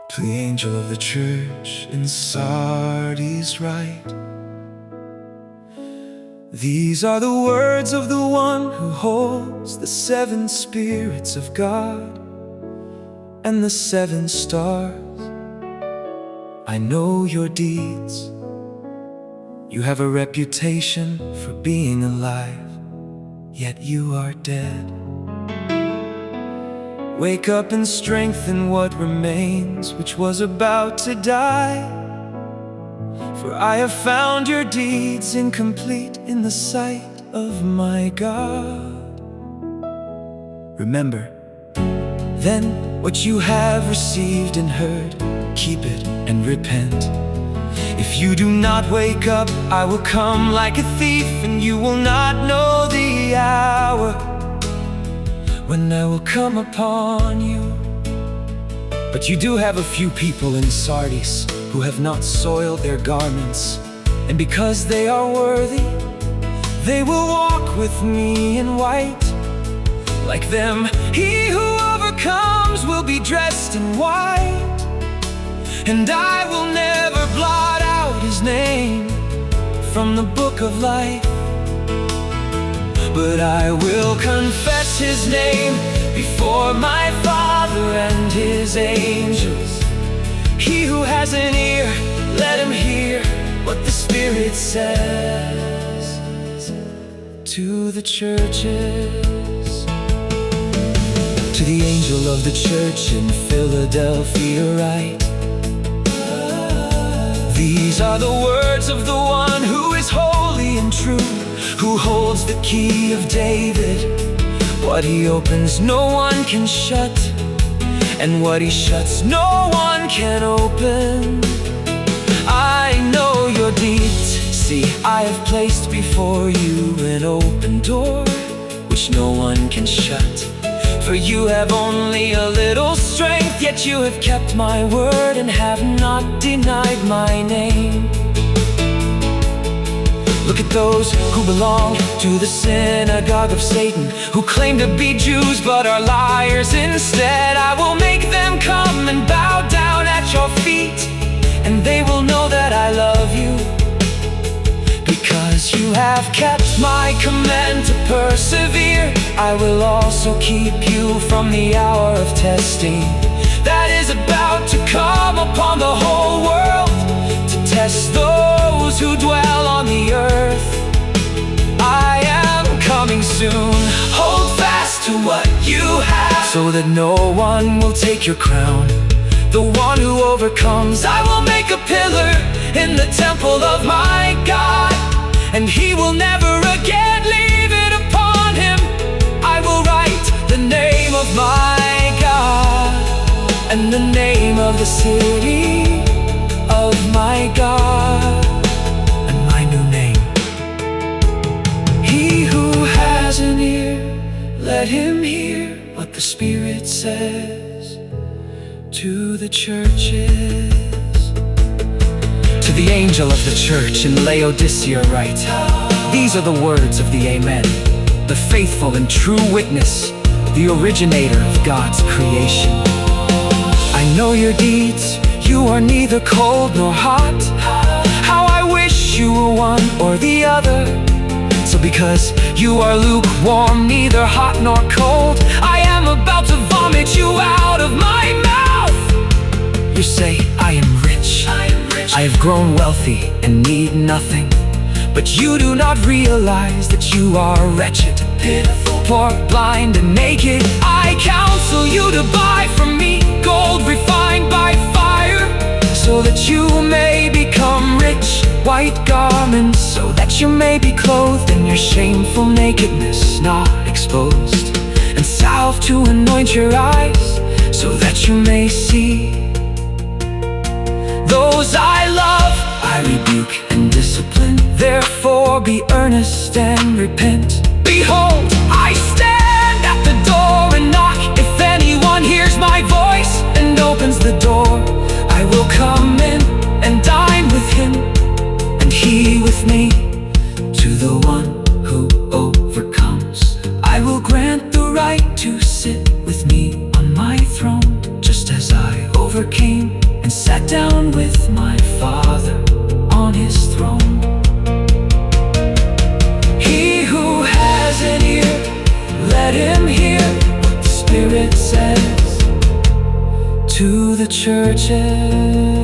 To the angel of the church in Sardis write, these are the words of the one who holds the 7 spirits of God and the 7 stars. I know your deeds. You have a reputation for being alive, yet you are dead. Wake up and strengthen what remains, which was about to die. For I have found your deeds incomplete in the sight of my God. Remember, then, what you have received and heard, keep it and repent. If you do not wake up, I will come like a thief, and you will not know the hour when I will come upon you. But you do have a few people in Sardis who have not soiled their garments, and because they are worthy, they will walk with me in white. Like them, he who overcomes will be dressed in white, and I will never blot out his name from the book of life. But I will confess his name before my Father and his angels. He who has an ear, let him hear what the Spirit says to the churches. To the angel of the church in Philadelphia write, these are the words of the one who is holy and true, who holds the key of David. What he opens no one can shut, and what he shuts no one can open. I know your deeds. See, I have placed before you an open door which no one can shut. For you have only a little strength, yet you have kept my word and have not denied my name. Look at those who belong to the synagogue of Satan, who claim to be Jews but are liars instead. I will make them come and bow down at your feet, and they will know that I love you, because you have kept my command to persevere. I will also keep you from the hour of testing that is about to come upon the whole world, to test those who dwell on the earth. I am coming soon. Hold fast to what you have, so that no one will take your crown. The one who overcomes, I will make a pillar in the temple of my God, and he will never again leave it upon him. I will write the name of my God and the name of the city of my God, and my new name. He who has an ear, let him hear what the Spirit says to the churches. To the angel of the church in Laodicea write, these are the words of the Amen, the faithful and true witness, the originator of God's creation. I know your deeds. You are neither cold nor hot. How I wish you were one or the other. So because you are lukewarm, neither hot nor cold, I am about to vomit you out of my mouth. You say, I am rich, I have grown wealthy and need nothing, but you do not realize that you are wretched, pitiful, poor, blind, and naked. I counsel you to buy from me gold refined by fire, so that you may become rich, white garments, so that you may be clothed in your shameful nakedness, not exposed, and salve to anoint your eyes, so that you may see. Those I love, I rebuke and discipline. Therefore be earnest and repent. Behold, I stand at the door and knock. If anyone hears my voice and opens the door, I will come in and dine with him, and he with me. To the one who overcomes, I will grant the right to sit with me on my throne, just as I overcame the churches.